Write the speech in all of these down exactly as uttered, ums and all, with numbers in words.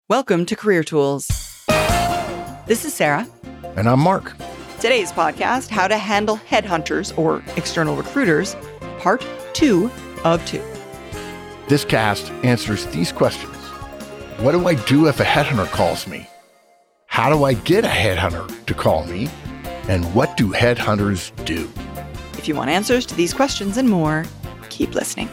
Welcome to Career Tools. This is Sarah. And I'm Mark. Today's podcast, How to Handle Headhunters or External Recruiters, Part two of two. This cast answers these questions. What do I do if a headhunter calls me? How do I get a headhunter to call me? And what do headhunters do? If you want answers to these questions and more, keep listening.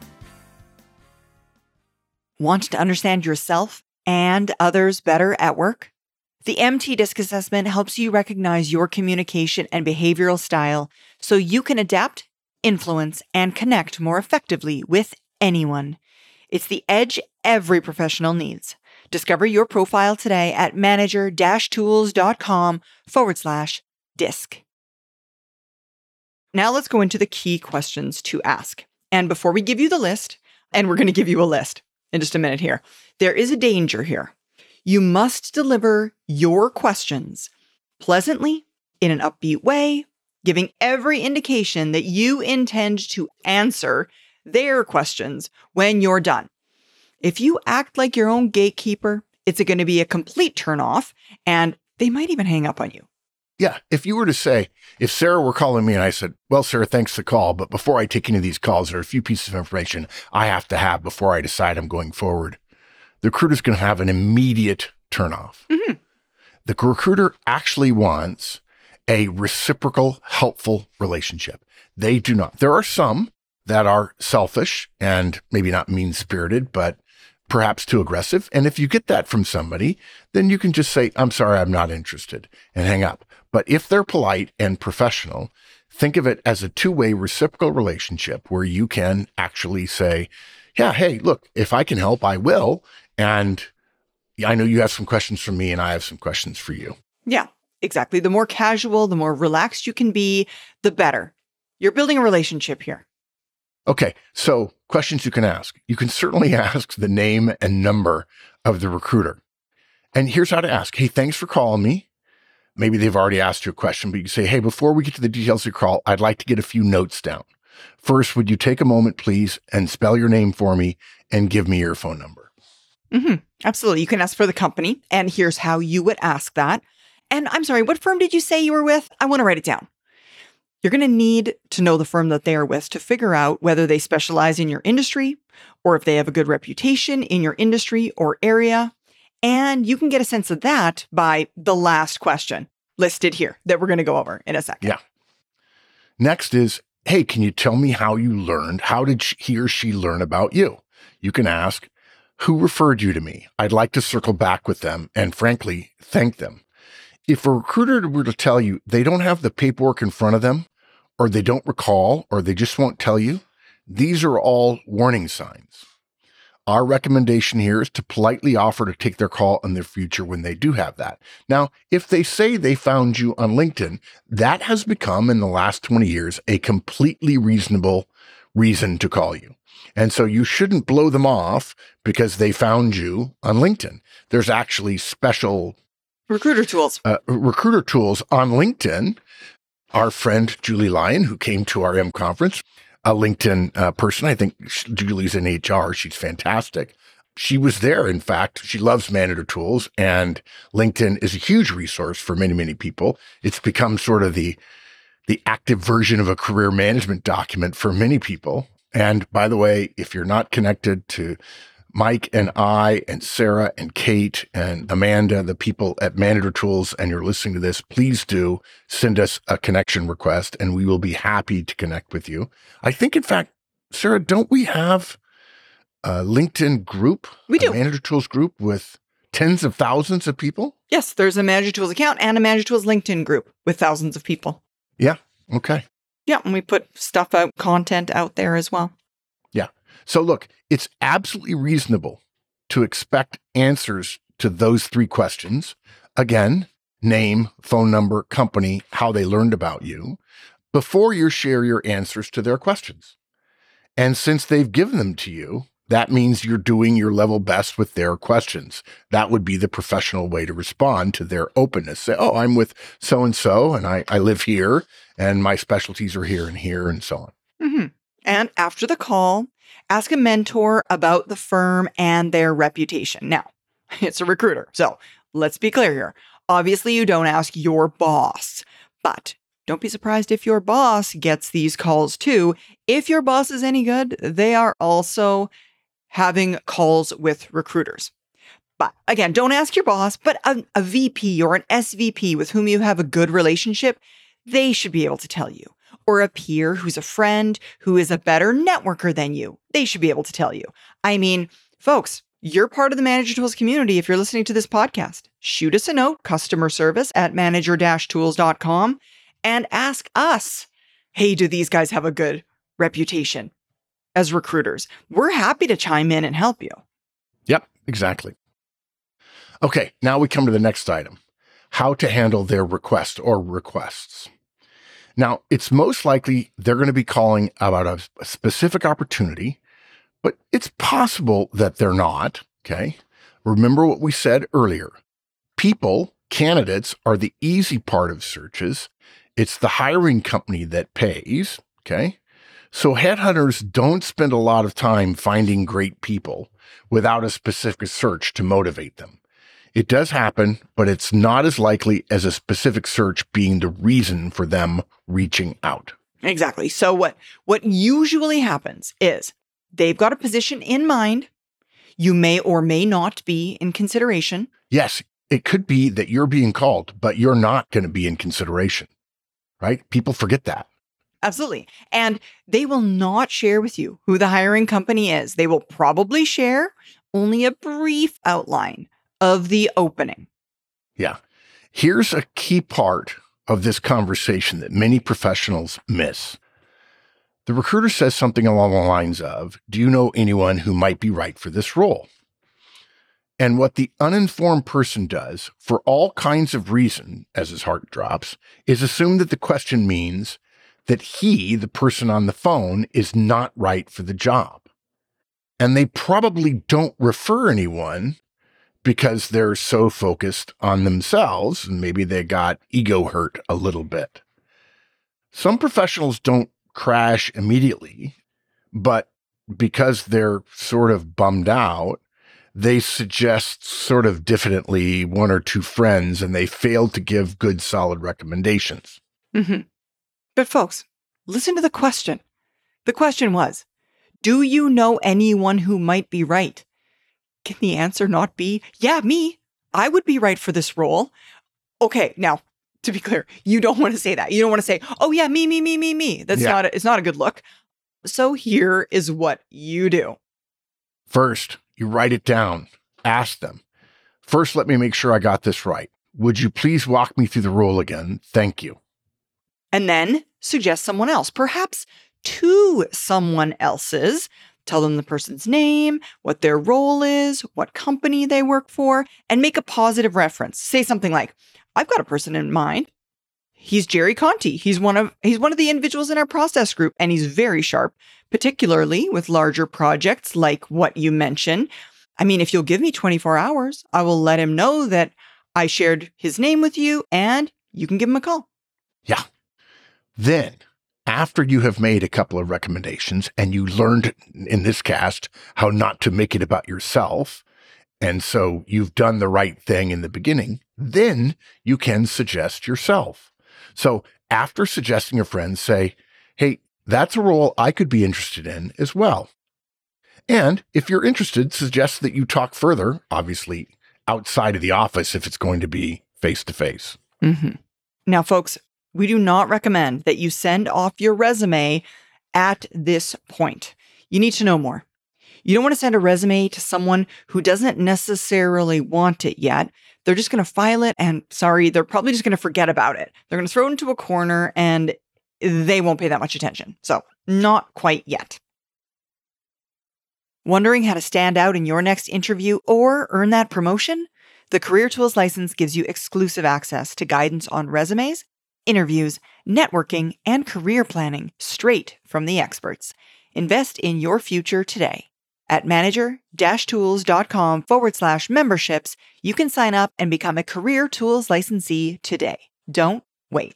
Want to understand yourself and others better at work? The M T DISC assessment helps you recognize your communication and behavioral style so you can adapt, influence, and connect more effectively with anyone. It's the edge every professional needs. Discover your profile today at manager-tools.com forward slash DISC. Now let's go into the key questions to ask. And before we give you the list, and we're going to give you a list in just a minute here, there is a danger here. You must deliver your questions pleasantly, in an upbeat way, giving every indication that you intend to answer their questions when you're done. If you act like your own gatekeeper, it's going to be a complete turnoff, and they might even hang up on you. Yeah, if you were to say, if Sarah were calling me and I said, well, Sarah, thanks for the call, but before I take any of these calls, there are a few pieces of information I have to have before I decide I'm going forward. The recruiter's going to have an immediate turnoff. Mm-hmm. The recruiter actually wants a reciprocal, helpful relationship. They do not. There are some that are selfish and maybe not mean-spirited, but perhaps too aggressive. And if you get that from somebody, then you can just say, I'm sorry, I'm not interested, and hang up. But if they're polite and professional, think of it as a two-way reciprocal relationship where you can actually say, yeah, hey, look, if I can help, I will. And I know you have some questions for me and I have some questions for you. Yeah, exactly. The more casual, the more relaxed you can be, the better. You're building a relationship here. Okay, so questions you can ask. You can certainly ask the name and number of the recruiter. And here's how to ask. Hey, thanks for calling me. Maybe they've already asked you a question, but you can say, hey, before we get to the details of your call, I'd like to get a few notes down. First, would you take a moment, please, and spell your name for me and give me your phone number? Mm-hmm. Absolutely. You can ask for the company, and here's how you would ask that. And I'm sorry, what firm did you say you were with? I want to write it down. You're going to need to know the firm that they are with to figure out whether they specialize in your industry or if they have a good reputation in your industry or area. And you can get a sense of that by the last question listed here that we're going to go over in a second. Yeah. Next is, hey, can you tell me how you learned? How did he or she learn about you? You can ask, who referred you to me? I'd like to circle back with them and, frankly, thank them. If a recruiter were to tell you they don't have the paperwork in front of them, or they don't recall, or they just won't tell you, these are all warning signs. Our recommendation here is to politely offer to take their call in the future when they do have that. Now, if they say they found you on LinkedIn, that has become, in the last twenty years, a completely reasonable reason to call you. And so you shouldn't blow them off because they found you on LinkedIn. There's actually special recruiter tools, uh, recruiter tools on LinkedIn. Our friend Julie Lyon, who came to our M conference, a LinkedIn uh, person. I think Julie's in H R. She's fantastic. She was there. In fact, she loves Manager Tools, and LinkedIn is a huge resource for many, many people. It's become sort of the, the active version of a career management document for many people. And by the way, if you're not connected to Mike and I and Sarah and Kate and Amanda, the people at Manager Tools, and you're listening to this, please do send us a connection request and we will be happy to connect with you. I think, in fact, Sarah, don't we have a LinkedIn group? We do. A Manager Tools group with tens of thousands of people? Yes, there's a Manager Tools account and a Manager Tools LinkedIn group with thousands of people. Yeah. Okay. Yeah. And we put stuff out, content out there as well. Yeah. So look, it's absolutely reasonable to expect answers to those three questions. Again, name, phone number, company, how they learned about you, before you share your answers to their questions. And since they've given them to you, that means you're doing your level best with their questions. That would be the professional way to respond to their openness. Say, oh, I'm with so-and-so, and I, I live here, and my specialties are here and here, and so on. Mm-hmm. And after the call, ask a mentor about the firm and their reputation. Now, It's a recruiter. So let's be clear here. Obviously, you don't ask your boss, but don't be surprised if your boss gets these calls too. If your boss is any good, they are also having calls with recruiters. But again, don't ask your boss, but a, a V P or an S V P with whom you have a good relationship, they should be able to tell you. Or a peer who's a friend, who is a better networker than you, they should be able to tell you. I mean, folks, you're part of the Manager Tools community if you're listening to this podcast. Shoot us a note, customer service at manager dash tools dot com, and ask us, hey, do these guys have a good reputation as recruiters? We're happy to chime in and help you. Yep, exactly. Okay, now we come to the next item, how to handle their request or requests. Now, it's most likely they're going to be calling about a, a specific opportunity, but it's possible that they're not, okay? Remember what we said earlier. People, candidates, are the easy part of searches. It's the hiring company that pays, okay? So headhunters don't spend a lot of time finding great people without a specific search to motivate them. It does happen, but it's not as likely as a specific search being the reason for them reaching out. Exactly. So what, what usually happens is they've got a position in mind. You may or may not be in consideration. Yes, it could be that you're being called, but you're not going to be in consideration, right? People forget that. Absolutely. And they will not share with you who the hiring company is. They will probably share only a brief outline of the opening. Yeah. Here's a key part of this conversation that many professionals miss. The recruiter says something along the lines of, do you know anyone who might be right for this role? And what the uninformed person does, for all kinds of reason, as his heart drops, is assume that the question means that he, the person on the phone, is not right for the job. And they probably don't refer anyone because they're so focused on themselves, and maybe they got ego hurt a little bit. Some professionals don't crash immediately, but because they're sort of bummed out, they suggest sort of diffidently one or two friends, and they fail to give good, solid recommendations. Mm-hmm. But folks, listen to the question. The question was, do you know anyone who might be right? Can the answer not be, yeah, me, I would be right for this role? Okay, now, to be clear, you don't want to say that. You don't want to say, oh yeah, me, me, me, me, me. That's yeah. not, a, it's not a good look. So here is what you do. First, you write it down. Ask them. First, let me make sure I got this right. Would you please walk me through the role again? Thank you. And then suggest someone else, perhaps two someone else's. Tell them the person's name, what their role is, what company they work for, and make a positive reference. Say something like, I've got a person in mind. He's Jerry Conti. He's one of he's one of the individuals in our process group, and he's very sharp, particularly with larger projects like what you mentioned. I mean, if you'll give me twenty-four hours, I will let him know that I shared his name with you, and you can give him a call. Yeah. Then, after you have made a couple of recommendations and you learned in this cast how not to make it about yourself, and so you've done the right thing in the beginning, then you can suggest yourself. So after suggesting a friend, say, hey, that's a role I could be interested in as well. And if you're interested, suggest that you talk further, obviously outside of the office if it's going to be face-to-face. Mm-hmm. Now, folks, we do not recommend that you send off your resume at this point. You need to know more. You don't want to send a resume to someone who doesn't necessarily want it yet. They're just going to file it and, sorry, they're probably just going to forget about it. They're going to throw it into a corner and they won't pay that much attention. So, not quite yet. Wondering how to stand out in your next interview or earn that promotion? The Career Tools license gives you exclusive access to guidance on resumes, interviews, networking, and career planning straight from the experts. Invest in your future today. At manager-tools.com forward slash memberships, you can sign up and become a Career Tools licensee today. Don't wait.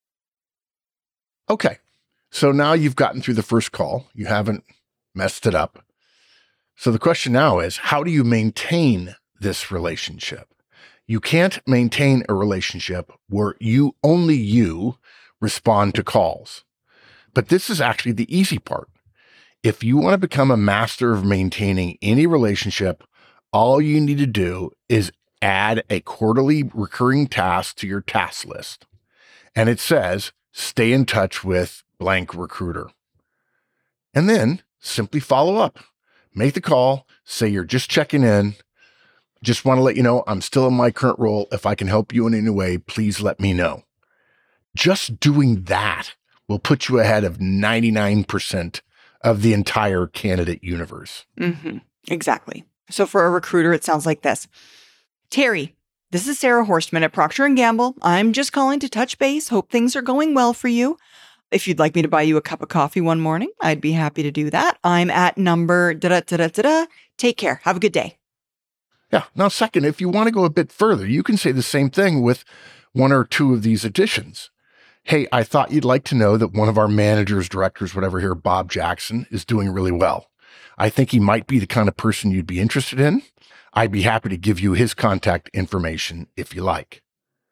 Okay. So now you've gotten through the first call. You haven't messed it up. So the question now is, how do you maintain this relationship. You can't maintain a relationship where you only you respond to calls. But this is actually the easy part. If you want to become a master of maintaining any relationship, all you need to do is add a quarterly recurring task to your task list. And it says, stay in touch with blank recruiter. And then simply follow up. Make the call, say you're just checking in. Just want to let you know I'm still in my current role. If I can help you in any way, please let me know. Just doing that will put you ahead of ninety-nine percent of the entire candidate universe. Mm-hmm. Exactly. So for a recruiter, it sounds like this. Terry, this is Sarah Horstman at Procter and Gamble. I'm just calling to touch base. Hope things are going well for you. If you'd like me to buy you a cup of coffee one morning, I'd be happy to do that. I'm at number da-da-da-da-da. Take care. Have a good day. Yeah. Now, second, if you want to go a bit further, you can say the same thing with one or two of these additions. Hey, I thought you'd like to know that one of our managers, directors, whatever here, Bob Jackson, is doing really well. I think he might be the kind of person you'd be interested in. I'd be happy to give you his contact information if you like.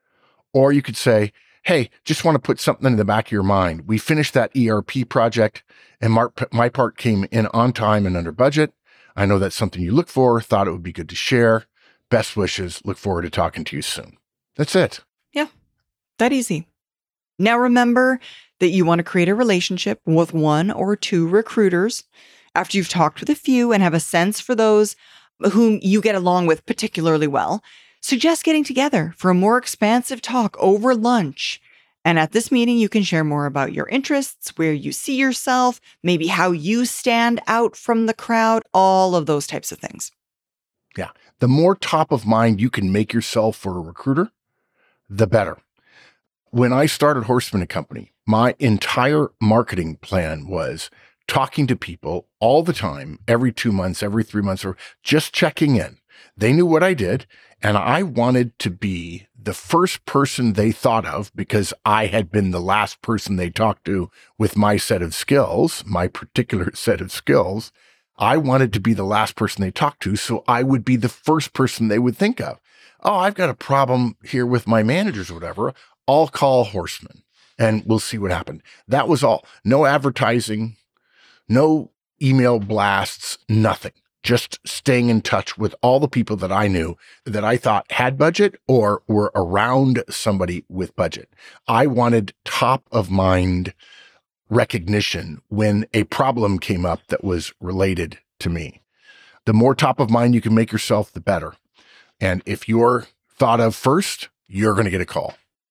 Or you could say, hey, just want to put something in the back of your mind. We finished that E R P project and my part came in on time and under budget. I know that's something you look for, thought it would be good to share. Best wishes. Look forward to talking to you soon. That's it. Yeah, that easy. Now remember that you want to create a relationship with one or two recruiters. After you've talked with a few and have a sense for those whom you get along with particularly well, suggest getting together for a more expansive talk over lunch. And at this meeting, you can share more about your interests, where you see yourself, maybe how you stand out from the crowd, all of those types of things. Yeah. The more top of mind you can make yourself for a recruiter, the better. When I started Horstman and Company, my entire marketing plan was talking to people all the time, every two months, every three months, or just checking in. They knew what I did, and I wanted to be the first person they thought of because I had been the last person they talked to with my set of skills, my particular set of skills. I wanted to be the last person they talked to, so I would be the first person they would think of. Oh, I've got a problem here with my managers or whatever. I'll call Horstman, and we'll see what happened. That was all. No advertising. No email blasts, nothing. Just staying in touch with all the people that I knew that I thought had budget or were around somebody with budget. I wanted top of mind recognition when a problem came up that was related to me. The more top of mind you can make yourself, the better. And if you're thought of first, you're going to get a call.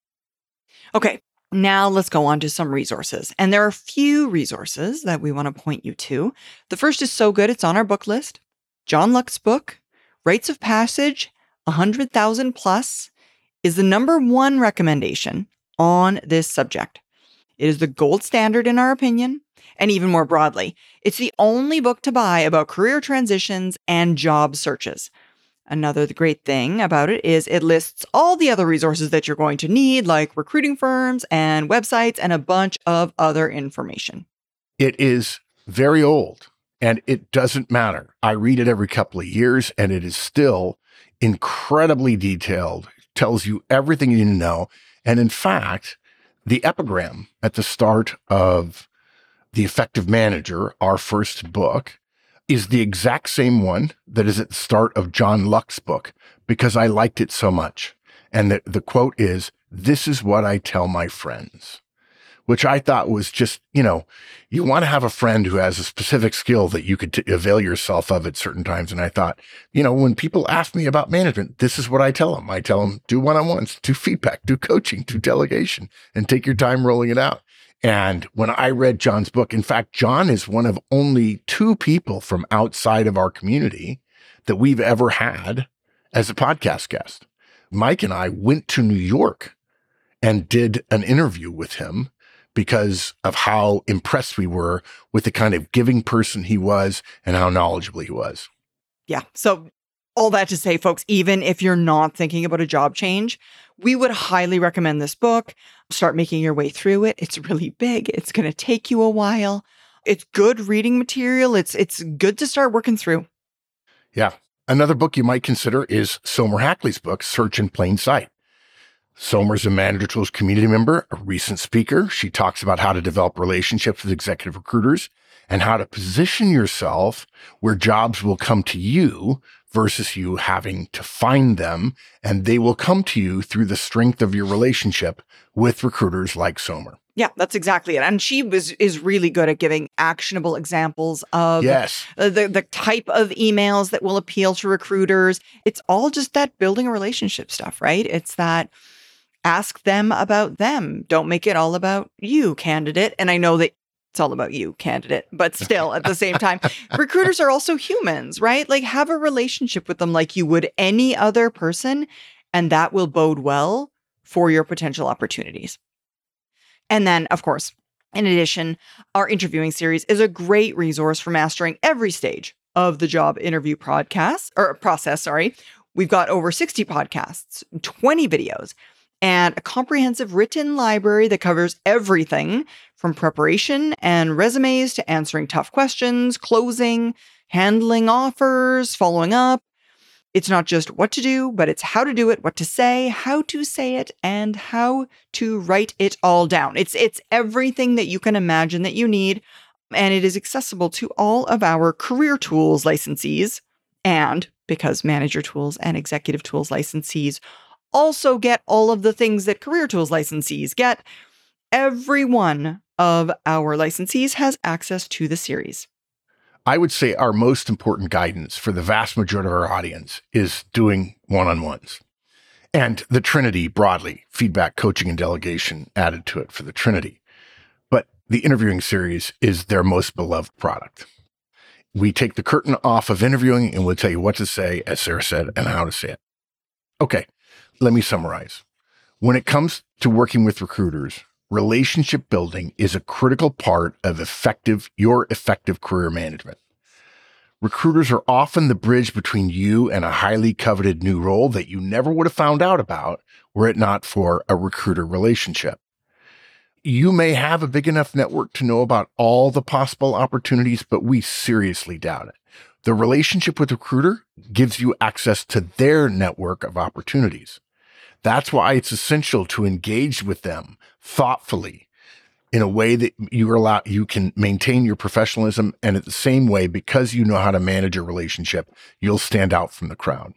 Okay. Now let's go on to some resources. And there are a few resources that we want to point you to. The first is so good, it's on our book list. John Luck's book, Rites of Passage, one hundred thousand plus, is the number one recommendation on this subject. It is the gold standard in our opinion. And even more broadly, it's the only book to buy about career transitions and job searches. Another great thing about it is it lists all the other resources that you're going to need, like recruiting firms and websites and a bunch of other information. It is very old and it doesn't matter. I read it every couple of years and it is still incredibly detailed, tells you everything you need to know. And in fact, the epigram at the start of The Effective Manager, our first book, is the exact same one that is at the start of John Luck's book because I liked it so much. And the, the quote is, "This is what I tell my friends," which I thought was just, you know, you want to have a friend who has a specific skill that you could t- avail yourself of at certain times. And I thought, you know, when people ask me about management, this is what I tell them. I tell them, do one-on-ones, do feedback, do coaching, do delegation, and take your time rolling it out. And when I read John's book, in fact, John is one of only two people from outside of our community that we've ever had as a podcast guest. Mike and I went to New York and did an interview with him because of how impressed we were with the kind of giving person he was and how knowledgeable he was. Yeah. So all that to say, folks, even if you're not thinking about a job change, we would highly recommend this book. Start making your way through it. It's really big. It's going to take you a while. It's good reading material. It's it's good to start working through. Yeah. Another book you might consider is Somer Hackley's book, Search in Plain Sight. Somer's a Manager Tools community member, a recent speaker. She talks about how to develop relationships with executive recruiters and how to position yourself where jobs will come to you versus you having to find them, and they will come to you through the strength of your relationship with recruiters like Somer. Yeah, that's exactly it. And she was is really good at giving actionable examples of yes. the, the type of emails that will appeal to recruiters. It's all just that building a relationship stuff, right? It's that ask them about them. Don't make it all about you, candidate. And I know that it's all about you, candidate, but still at the same time, recruiters are also humans, right? Like have a relationship with them like you would any other person, and that will bode well for your potential opportunities. And then, of course, in addition, our interviewing series is a great resource for mastering every stage of the job interview podcast or process. Sorry, we've got over sixty podcasts, twenty videos, and a comprehensive written library that covers everything from preparation and resumes to answering tough questions, closing, handling offers, following up. It's not just what to do, but it's how to do it, what to say, how to say it, and how to write it all down. It's it's everything that you can imagine that you need, and it is accessible to all of our Career Tools licensees. And because Manager Tools and Executive Tools licensees also get all of the things that Career Tools licensees get, every one of our licensees has access to the series. I would say our most important guidance for the vast majority of our audience is doing one-on-ones. And the Trinity broadly, feedback, coaching, and delegation added to it for the Trinity. But the interviewing series is their most beloved product. We take the curtain off of interviewing and we'll tell you what to say, as Sarah said, and how to say it. Okay, let me summarize. When it comes to working with recruiters, relationship building is a critical part of effective, your effective career management. Recruiters are often the bridge between you and a highly coveted new role that you never would have found out about were it not for a recruiter relationship. You may have a big enough network to know about all the possible opportunities, but we seriously doubt it. The relationship with the recruiter gives you access to their network of opportunities. That's why it's essential to engage with them thoughtfully in a way that you are allowed, you can maintain your professionalism, and at the same way, because you know how to manage a relationship, you'll stand out from the crowd.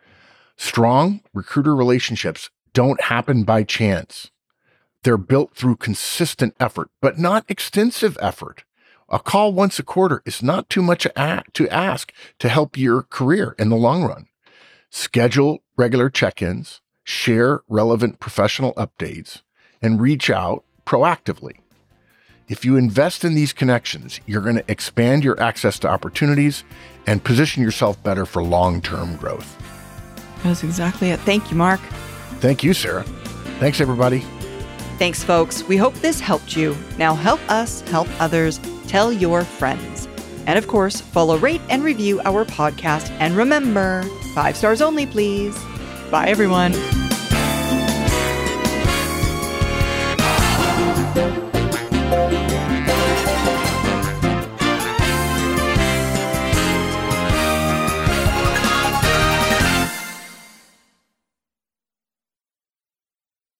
Strong recruiter relationships don't happen by chance. They're built through consistent effort, but not extensive effort. A call once a quarter is not too much to ask to help your career in the long run. Schedule regular check-ins, share relevant professional updates, and reach out proactively. If you invest in these connections, you're going to expand your access to opportunities and position yourself better for long-term growth. That's exactly it. Thank you, Mark. Thank you, Sarah. Thanks, everybody. Thanks, folks. We hope this helped you. Now help us help others. Tell your friends. And of course, follow, rate, and review our podcast. And remember, five stars only, please. Bye, everyone.